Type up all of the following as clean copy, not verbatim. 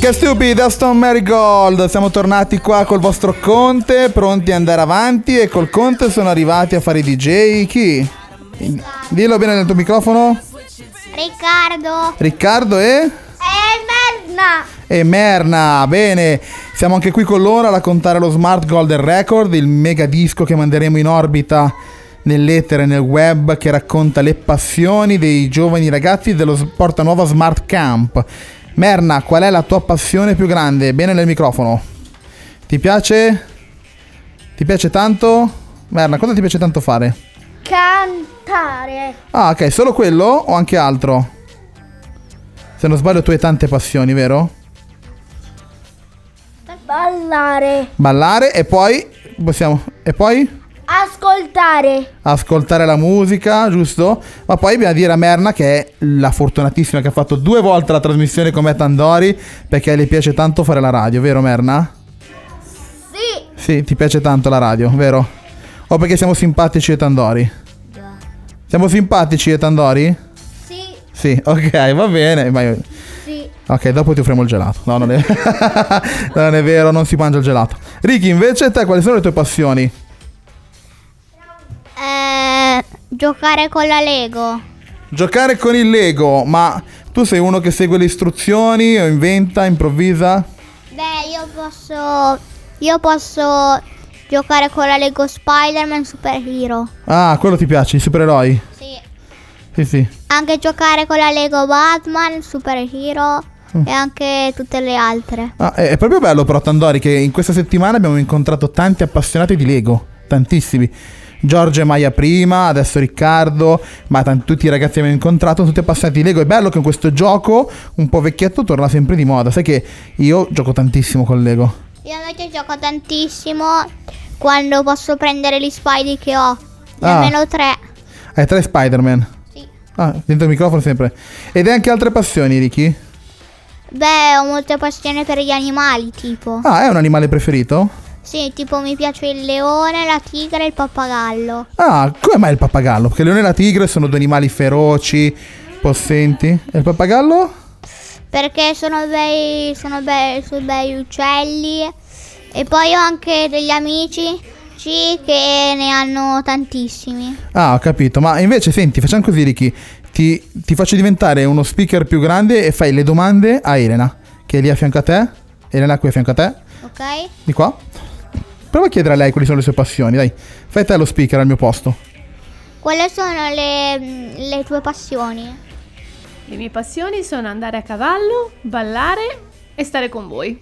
Che stupidi, Aston Marigold. Siamo tornati qua col vostro Conte, pronti ad andare avanti. E col Conte sono arrivati a fare i DJ. Chi? Dillo bene nel tuo microfono. Riccardo e Merna. E Merna, bene. Siamo anche qui con loro a raccontare lo Smart Golden Record, il mega disco che manderemo in orbita nell'etere, nel web, che racconta le passioni dei giovani ragazzi dello Portanuova Smart Camp. Merna, qual è la tua passione più grande? Bene nel microfono. Ti piace? Ti piace tanto? Merna, cosa ti piace tanto fare? Cantare. Ah, ok, solo quello o anche altro? Se non sbaglio tu hai tante passioni, vero? Ballare e poi possiamo... E poi? Ascoltare la musica, giusto? Ma poi dobbiamo dire a Merna che è la fortunatissima che ha fatto 2 volte la trasmissione con me Tandori, perché le piace tanto fare la radio, vero Merna? Sì. Sì, ti piace tanto la radio, vero? O perché siamo simpatici e Tandori? Già. Siamo simpatici e Tandori? Sì. Sì, ok, va bene. Sì. Ok, dopo ti offriamo il gelato. No, non è... non è vero, non si mangia il gelato. Ricky, invece te quali sono le tue passioni? Giocare con la Lego. Giocare con il Lego, ma tu sei uno che segue le istruzioni o inventa, improvvisa? Beh, io posso giocare con la Lego Spider-Man Super Hero. Ah, quello ti piace, i supereroi? Sì. Sì. Anche giocare con la Lego Batman Super Hero e anche tutte le altre. Ah, è proprio bello però Tandori che in questa settimana abbiamo incontrato tanti appassionati di Lego, tantissimi. Giorgio e Maia prima, adesso Riccardo, ma tutti i ragazzi che abbiamo incontrato, tutti appassionati di Lego. È bello che in questo gioco un po' vecchietto torna sempre di moda. Sai che io gioco tantissimo con Lego. Io invece gioco tantissimo quando posso prendere gli Spidey che ho. Almeno 3. Hai 3 Spider-Man? Sì. Ah, dentro il microfono sempre. Ed hai anche altre passioni, Ricky? Beh, ho molte passioni per gli animali, tipo. Ah, è un animale preferito? Sì, tipo mi piace il leone, la tigre e il pappagallo. Ah, come mai il pappagallo? Perché il leone e la tigre sono 2 animali feroci, possenti. E il pappagallo? Perché sono bei uccelli. E poi ho anche degli amici che ne hanno tantissimi. Ah, ho capito. Ma invece, senti, facciamo così, Ricky. Ti faccio diventare uno speaker più grande e fai le domande a Elena, che è lì a fianco a te. Elena qui a fianco a te. Ok. Di qua. Prova a chiedere a lei quali sono le sue passioni, dai. Fai te lo speaker al mio posto. Quali sono le tue passioni? Le mie passioni sono andare a cavallo, ballare e stare con voi.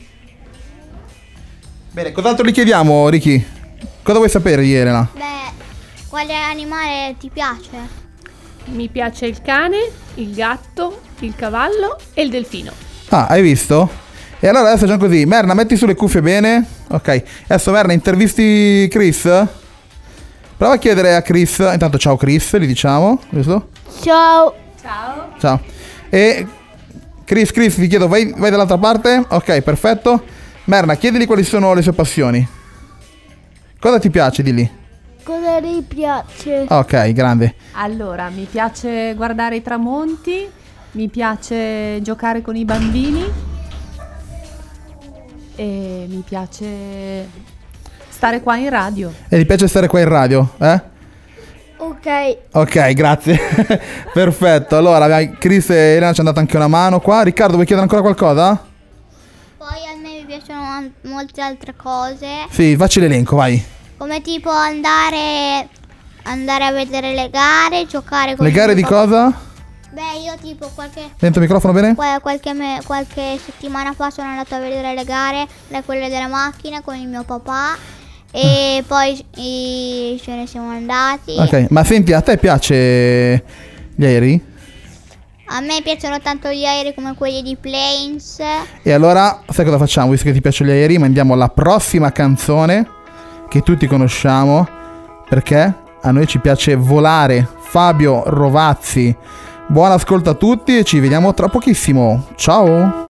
Bene, cos'altro gli chiediamo, Ricky? Cosa vuoi sapere di Elena? Beh, quale animale ti piace? Mi piace il cane, il gatto, il cavallo e il delfino. Ah, hai visto? E allora adesso facciamo così. Merna, metti sulle cuffie bene. Ok. Adesso Merna, intervisti Chris? Prova a chiedere a Chris. Intanto ciao Chris, gli diciamo, giusto? Ciao. Ciao. E Chris, ti chiedo, vai dall'altra parte? Ok, perfetto. Merna, chiedili quali sono le sue passioni. Cosa ti piace di lì? Cosa ti piace? Ok, grande. Allora, mi piace guardare i tramonti, mi piace giocare con i bambini e mi piace stare qua in radio. E ti piace stare qua in radio, eh? Ok, grazie. Perfetto. Allora, Chris e Elena ci hanno dato anche una mano qua. Riccardo, vuoi chiedere ancora qualcosa? Poi a me mi piacciono molte altre cose. Sì, facci l'elenco, vai. Come tipo andare a vedere le gare, giocare con Le gare di cosa? Beh, io tipo qualche Dentro il microfono bene? qualche settimana fa sono andata a vedere le gare, quelle della macchina con il mio papà e poi ce ne siamo andati. Ok, ma senti, a te piace gli aerei? A me piacciono tanto gli aerei come quelli di Planes. E allora, sai cosa facciamo? Visto che ti piacciono gli aerei, mandiamo la prossima canzone che tutti conosciamo, perché a noi ci piace volare. Fabio Rovazzi. Buon ascolto a tutti e ci vediamo tra pochissimo. Ciao!